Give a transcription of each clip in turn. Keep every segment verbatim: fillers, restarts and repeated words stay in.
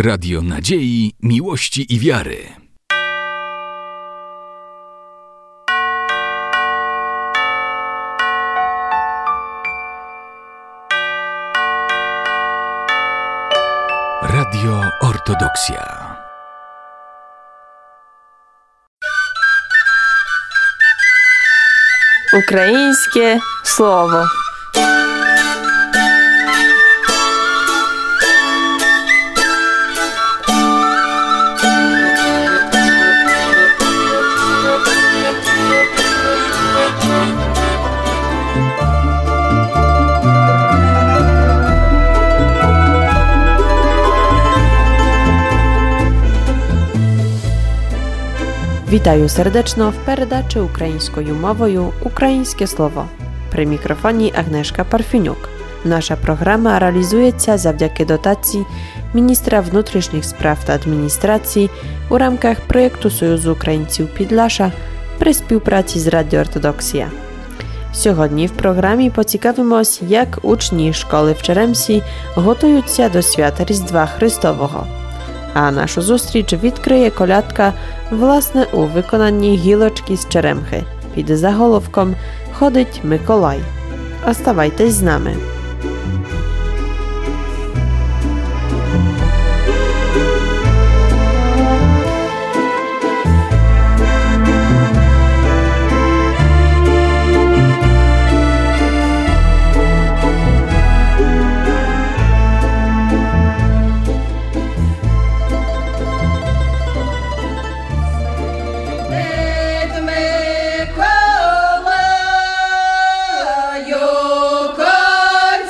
Radio nadziei, miłości i wiary. Radio Ortodoksja. Українське слово. Вітаю сердечно в передачі українською мовою «Українське слово». При мікрофоні Агнешка Парфенюк. Наша програма реалізується завдяки дотації міністра внутрішніх справ та адміністрації у рамках проєкту Союзу українців Підлаша при співпраці з Радіо Ортодоксія. Сьогодні в програмі поцікавимось, як учні школи в Черемсі готуються до свята Різдва Христового. А нашу зустріч відкриє колядка, власне, у виконанні гілочки з черемхи під заголовком «Ходить Миколай». Оставайтесь з нами. Миколаю,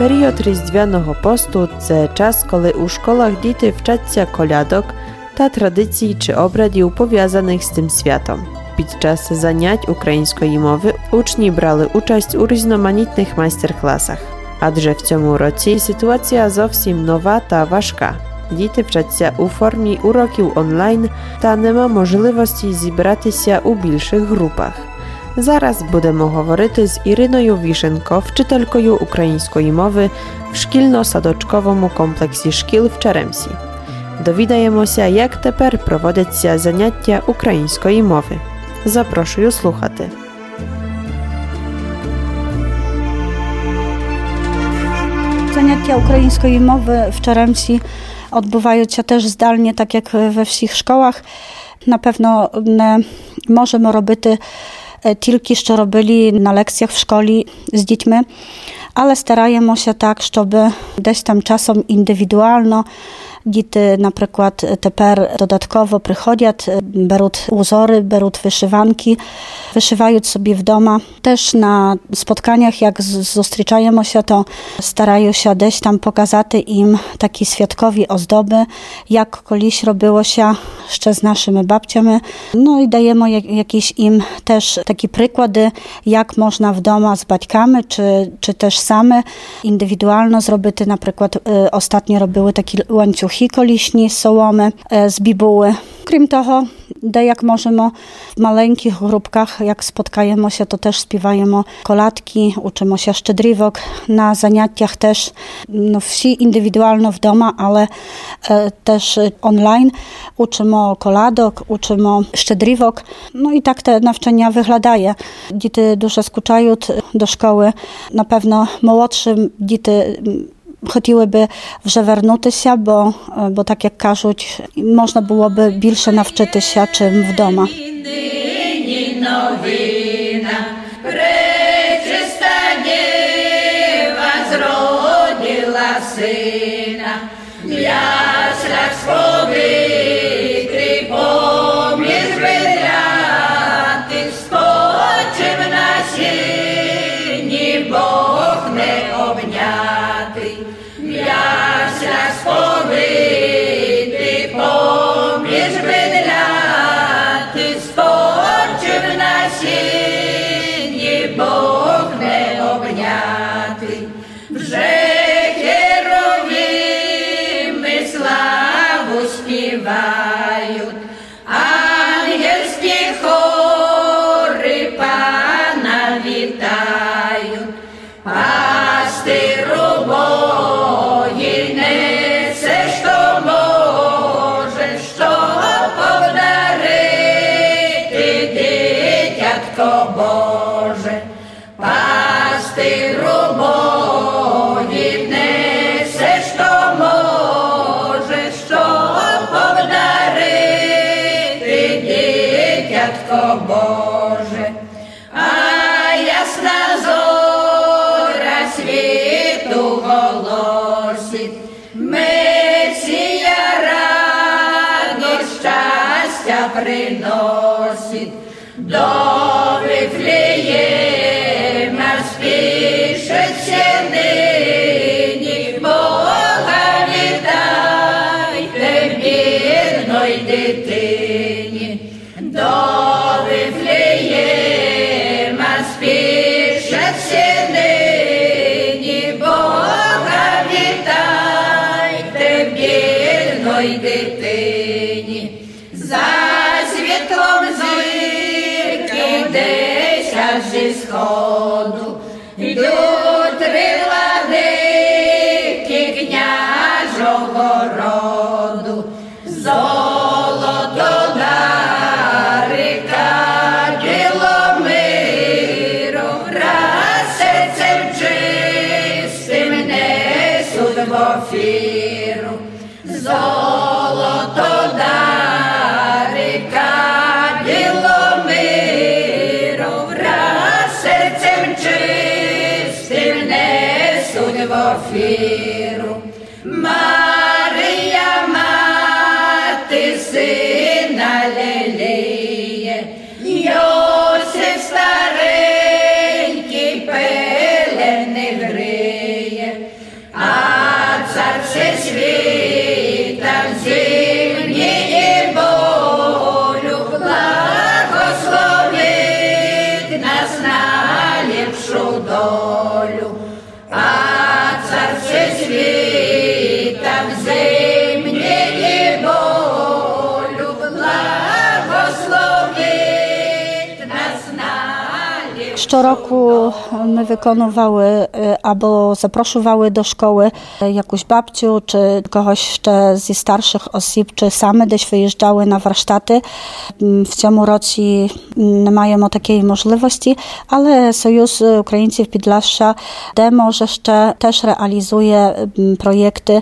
Період Різдвяного посту – це час, коли у школах діти вчаться колядок та традицій чи обрядів, пов'язаних з цим святом. Під час занять української мови учні брали участь у різноманітних майстер-класах. Адже в цьому році ситуація зовсім нова та важка. Діти вчаться у формі уроків онлайн та нема можливості зібратися у більших групах. Зараз будемо говорити з Іриною Вішенко, вчителькою української мови в шкільно-садочковому комплексі шкіл в Черемсі. Довідаємося, як тепер проводяться заняття української мови. Запрошую слухати. Заняття української мови в Черемсі odbywają теж здальnie, так як we всіх школах. Напевно, не можемо робити тільки, що робили на лекціях в школі з дітьми, але стараємося так, щоб десь там czasem indywidualno Діти, наприклад, тепер додатково приходять, беруть узори, беруть вишиванки, вишивають собі вдома. Теж на spotkaniach, як зустрічаємося, то стараюся десь там показати їм такі святкові оздоби, як колись робилося ще з нашими babciami. No i dajemy jakieś im też takie przykłady, jak można wdoma z baćkami, czy, czy też same indywidualno zrobić. Na przykład y, ostatnio robiły takie łańcuchy koliśni z sołomy, y, z bibuły. Крім того, де як можемо в маленьких групках, як споткаємося, то теж співаємо колядки, учимося щедрівок. На заняттях теж no, всі індивідуально вдома, але e, теж онлайн учимо колядок, учимо щедрівок. No i tak te навчання виглядає. Діти дуже скучають до школи. Напевно, молодшим діти хотіли вже вернутися, бо, бо так як кажуть, можна було б більше навчитися, чим вдома. Нині новина, пречиста дєва зродила сина, в яслях сповитий поміж ведрятих спочив на сіні, Бог не обнятий. В яслях сповитий поміж ведрятих спочив на сіні, Бог не обнятий. Вже херовими славу співають, ангельські хори Пана вітають. Пастиру Богий несе, що може, що подарити дитятко Боже. Пастиру Богий несе, що може, що подарити дитятко Боже. А ясна зоря світу голосить, Месія радість, щастя приносить. До Вифлеєма спішиться нині, Бога вітайте бідної дитині. До Вифлеєма спішиться нині, Бога вітайте бідної дитині. За світлом зірки десять зі сходу йдуть три владики княжого роду. Золото дари, кадило миру, враз серцем чистим несуть в офіру. Золото дари, кадило миру, враз серцем чистим несуть в офіру. Марія, мати сина леліє, Йосиф старенький пелени гриє. Co roku my wykonywały albo zapraszowały do szkoły jakąś babciu, czy kogoś jeszcze ze starszych osób, czy same gdzieś wyjeżdżały na warsztaty. W tym roku nie mają takiej możliwości, ale Sojusz Ukraińców Podlasia Demo jeszcze też realizuje projekty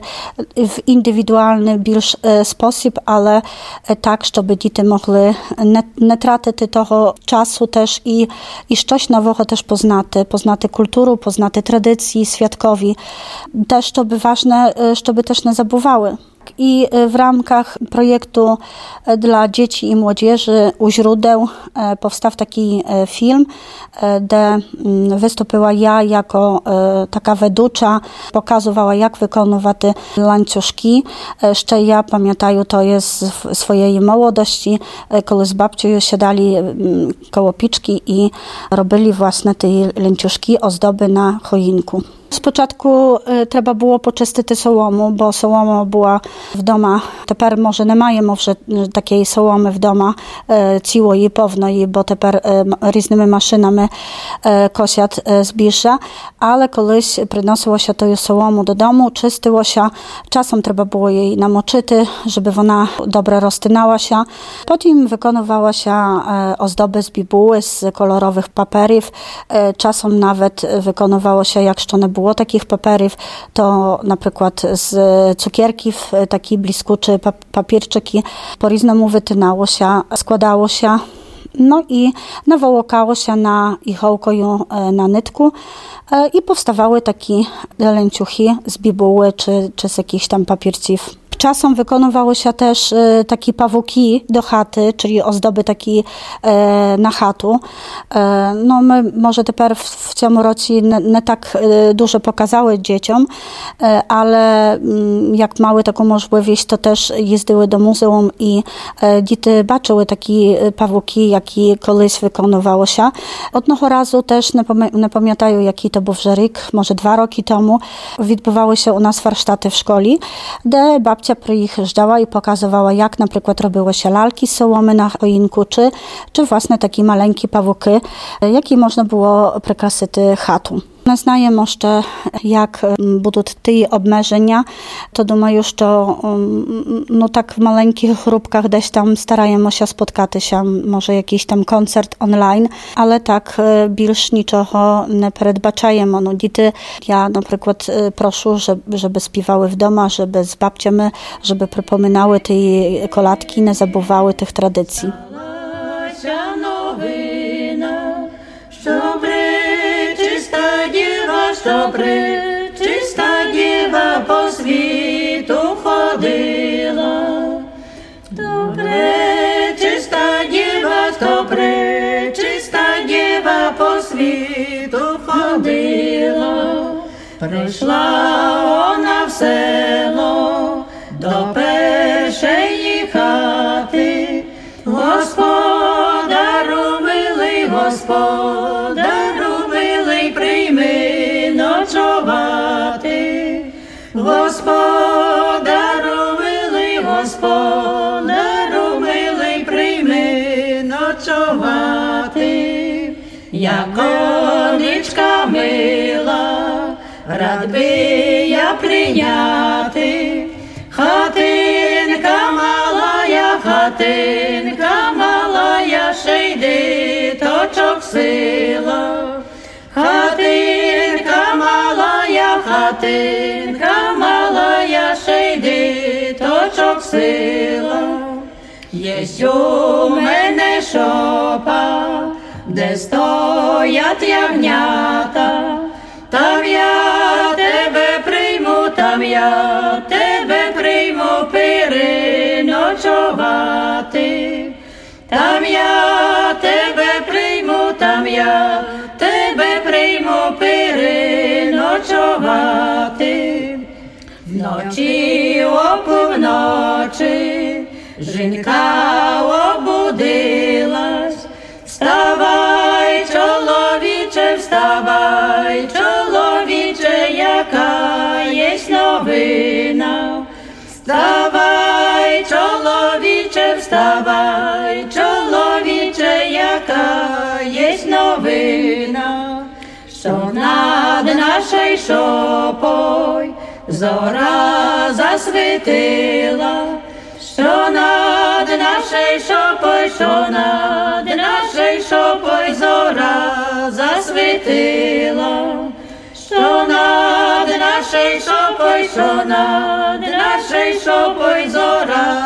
w indywidualny bільш sposób, ale tak, żeby dzieci mogli nie, nie tracić tego czasu też i, i coś nowego też poznać, poznać kulturę, poznać tradycji, świadkowi. Też to by ważne, żeby też nie zabywały. I w ramach projektu dla dzieci i młodzieży u źródeł powstał taki film, gdzie wystąpiła ja jako taka weducza, pokazywała jak wykonywać łańcuszki. Jeszcze ja pamiętam, to jest w swojej młodości, kiedy z babcią siadali koło piczki i robili własne te łańcuszki, ozdoby na choinku. Z początku y, trzeba było poczyścić sołomu, bo sołoma była w domu. Teraz może nie mają może takiej sołomy w domu, y, ciło i pewno, bo teraz y, różnymi maszynami y, kosiat y, zbierza, ale kiedyś przynosiło się to sołomu do domu, czystyło się, czasem trzeba było jej namoczyć, żeby ona dobrze roztynała się. Potem wykonywała się y, ozdoby z bibuły, z kolorowych papierów, y, czasem nawet wykonywało się, jak jeszcze nie było takich papierów, to na przykład z cukierków, taki bliskuczy papierczyki, po różnemu wytynało się, składało się, no i nawołokało się na ichołkoju na nytku i powstawały takie lęciuchy z bibuły czy, czy z jakichś tam papierców. Czasem wykonywało się też e, takie pawuki do chaty, czyli ozdoby takie e, na chatu. E, no my może teraz w, w tym roku nie, nie tak e, dużo pokazały dzieciom, e, ale m, jak mały taką możliwość, to też jeździły do muzeum i e, dzieci baczyły takie pawuki, jakie kiedyś wykonywało się. Odnoho razu też, nie, pamię- nie pamiętają jaki to był rok, może dwa roki temu, odbywały się u nas warsztaty w szkole, gdzie babcia przyjeżdżała i pokazywała, jak na przykład robiły się lalki z sołomy na choinku, czy, czy własne takie maleńkie pawuki, jakie można było przykrasić chatu. Nie znaję jeszcze, jak będą te obmierzenia, to думаю, że no tak w maleńkich grupkach gdzieś tam starają się spotkać się, może jakiś tam koncert online, ale tak bільш niczego nie przedbaczają. No dzieci, ja na przykład proszę, żeby, żeby śpiewały w domu, żeby z babciami, żeby przypominały te kolatki, nie zabywały tych tradycji. Добре, чиста діва по світу ходила. Добре, чиста діва, добре, чиста діва по світу ходила. Прийшла вона в село до першої хати. Господару милий, господару милий, прийми ночувати. Господару милий, господару милий, прийми ночувати. Я конечка мила, рад би я прийняти. Хатинка малая, хатинка малая, ще йди точок сила. Хатинка малая, хатинка малая, ще йди точок сила. Єсть у мене шопа, де стоять ягнята, там я тебе прийму, там я тебе прийму переночувати. Там я тебе прийму, там я тебе прийму переночувати. Вночі опівночі жінка обудилась. Вставай, чоловіче, вставай, чоловіче, яка єсть новина. Вставай, чоловіче, вставай, чоловіче, яка єсть новина. нашей шопой зора засвітила, що над нашей шопой, що над нашей шопой зора засвітила, що над нашей шопой, що над нашей шопой зора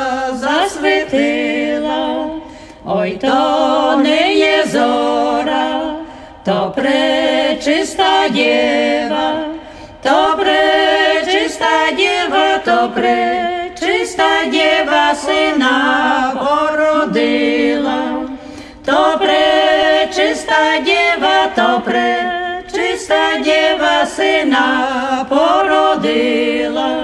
засвітила. Ой, то не є зора, то пречиста дєва, то пречиста дєва, то пречиста дєва сина породила, то пречиста дєва, то пречиста дєва сина породила.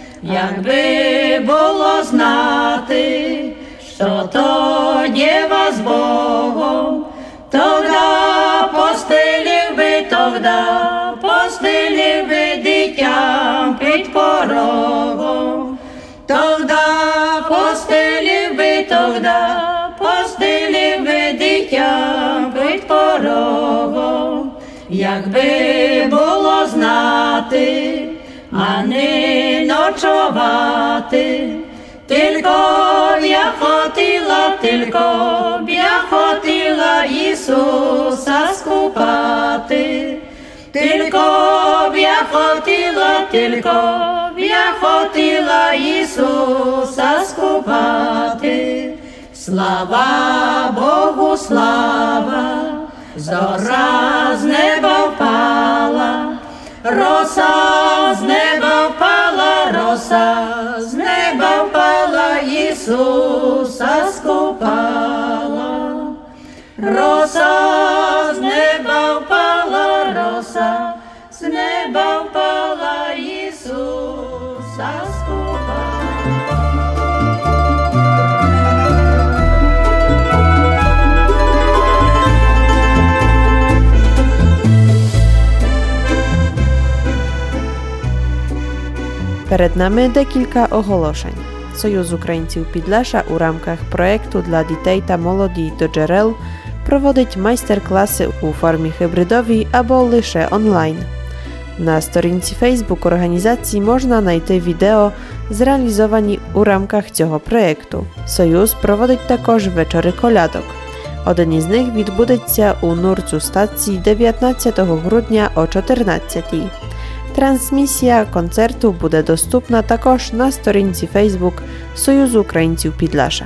Якби було знати, що то дєва з Богом, тогда постелив би, тогда постелив би дитям під порогом, тогда постелив би, тогда постелив би дитям під порогом. Якби було знати, а не ночувати, тільки б я хотіла, тільки б я хотіла Ісуса скупати, тільки б я хотіла, тільки б я хотіла Ісуса скупати. Слава Богу, слава, зора з неба впала, роса з неба впала, роса з неба впала, Ісуса скупала. Роса з неба впала, роса з неба впала, Ісуса скупала. Перед нами декілька оголошень. Союз українців Підляша у рамках проєкту для дітей та молоді до джерел проводить майстер-класи у формі гібридовій або лише онлайн. На сторінці Facebook організації можна знайти відео, зреалізовані у рамках цього проєкту. Союз проводить також вечори колядок. Один із них відбудеться у Нурцу стації дев'ятнадцятого грудня о чотирнадцятій. Трансмісія концерту буде доступна також на сторінці Facebook Союзу українців Підляша.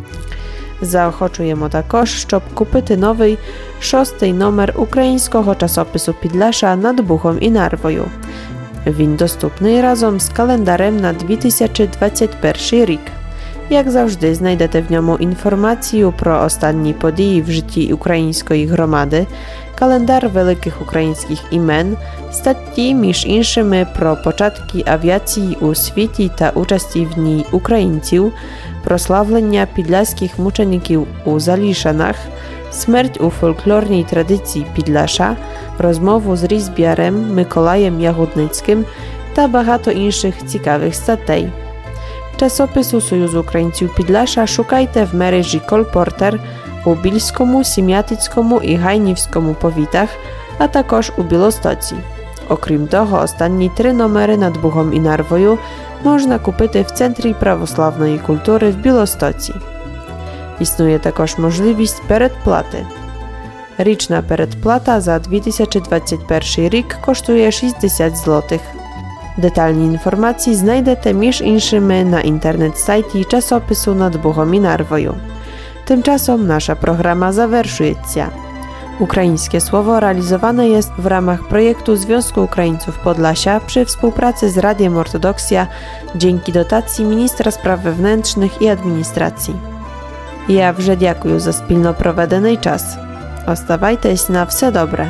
Заохочуємо також, щоб купити новий шостий номер українського часопису Підляша «Над Бухом і Нарвою». Він доступний разом з календарем на дві тисячі двадцять перший рік. Як завжди, знайдете в ньому інформацію про останні події в житті української громади, календар великих українських імен, статті, між іншими, про початки авіації у світі та участі в ній українців, прославлення підляських мучеників у Залішанах, смерть у фольклорній традиції Підляша, розмову з різьбярем Миколаєм Ягудницьким та багато інших цікавих статей. Часопису Союзу українців Підляша шукайте в мережі «Колпортер» у Більському, Сім'ятицькому і Гайнівському повітах, а також у Білостоці. Окрім того, останні три номери «Над Бухом і Нарвою» можна купити в Центрі православної культури в Білостоці. Існує також можливість передплати. Річна передплата за дві тисячі двадцять перший рік коштує шістдесят злотих. Детальні інформації знайдете між іншими на інтернет-сайті часопису «Над Бухом і Нарвою». Tymczasem nasza programa zawerszujecie. Ukraińskie Słowo realizowane jest w ramach projektu Związku Ukraińców Podlasia przy współpracy z Radiem Ortodoksja dzięki dotacji Ministra Spraw Wewnętrznych i Administracji. Ja вже дякую за спільно проведений час. Оставайтесь на все добре.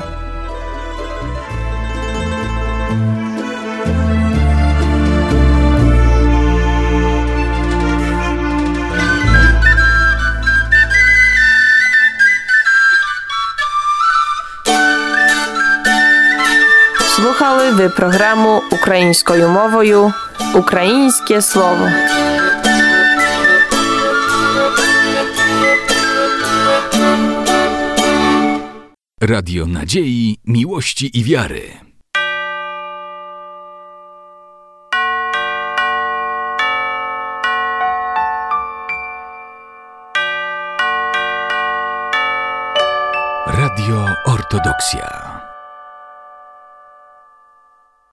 Слухали ви програму українською мовою «Українське слово». Radio Nadziei, Miłości i Wiary. Radio Ortodoksja.